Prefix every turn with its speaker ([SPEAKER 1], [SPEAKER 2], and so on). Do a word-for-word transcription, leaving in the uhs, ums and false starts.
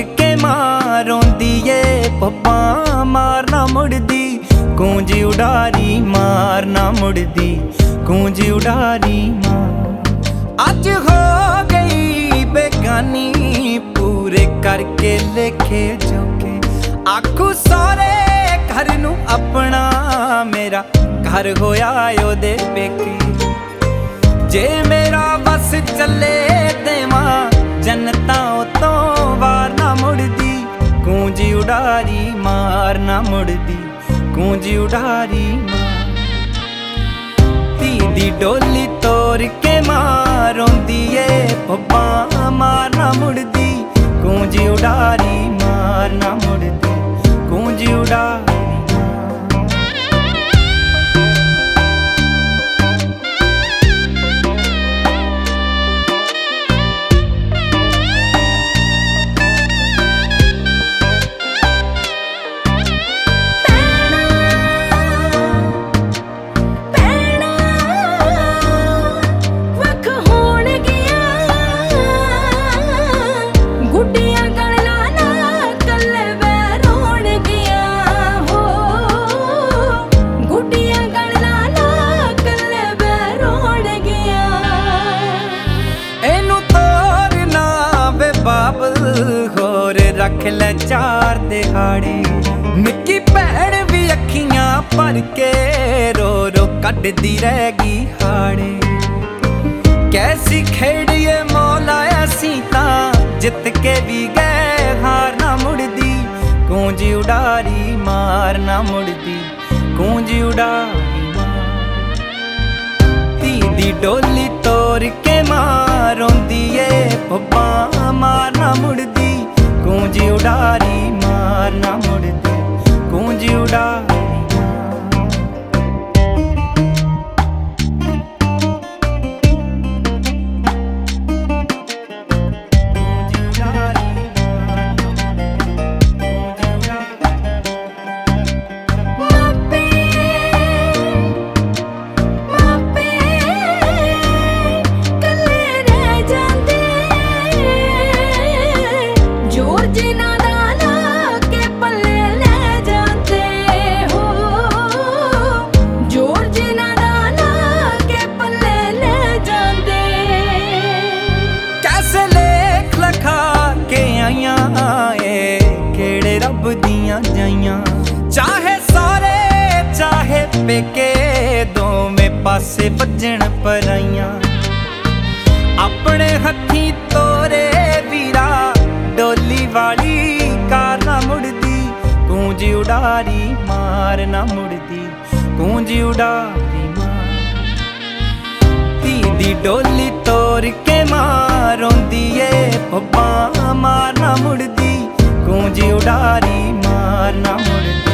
[SPEAKER 1] के मारोंदी ये पप्पा मारना मुड़दी गूंजी उडारी मारना मुड़दी गूंजी उडारी मार। अज हो गई बेगानी पूरे करके लेखे जोके आखू सारे घर नू अपना मेरा घर होया ओदे पेके। जे मेरा बस चले देवा जन्नतां तो वार ना मुड़दी गूंजी उडारी मार ना मुड़दी गूंजी उडारी मार। धी दी डोली तोड़ के मारोंदी ए पप्पा मार ना मुड़दी गूंजी उडारी मार ना मुड़दी गूंजी उडारी। होर रख ले चार दिहाड़े निक्की भैन भी अखियां भर के रो रो कड्डदी रहगी हाड़े। कैसी खेड़िए मौला असी तां जित के भी गए हार ना मुड़दी गूंजी उडारी मार ना मुड़दी गूंजी उडारी मार। धी दी डोली तोड़ के मारोंदी ए पप्पा मार ना मुड़दी गूंजी उडारी मार ना मुड़दी गूंजी उडारी। चाहे सारे चाहे पेके दोवें पासे भजन पराइयां अपने हथी तोरे वीरा डोली वाली कार ना मुड़दी गूंजी उडारी मार ना मुड़दी गूंजी उडारी मार। धी दी डोली तोड़ के मारोंदी ए पप्पा मार ना मुड़दी गूंजी उडारी मार ना मुड़दी।